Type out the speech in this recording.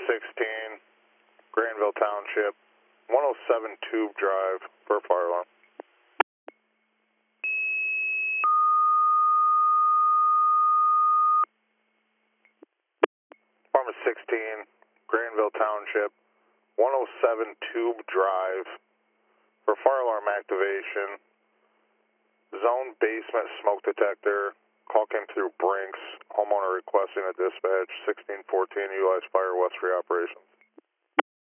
16, Granville Township, 107 Tube Drive for a fire alarm. Department 16, Granville Township, 107 Tube Drive for fire alarm activation. Zone basement smoke detector. Call came through Brinks. Homeowner requesting a dispatch. 1614 utilize fire West 3 operations.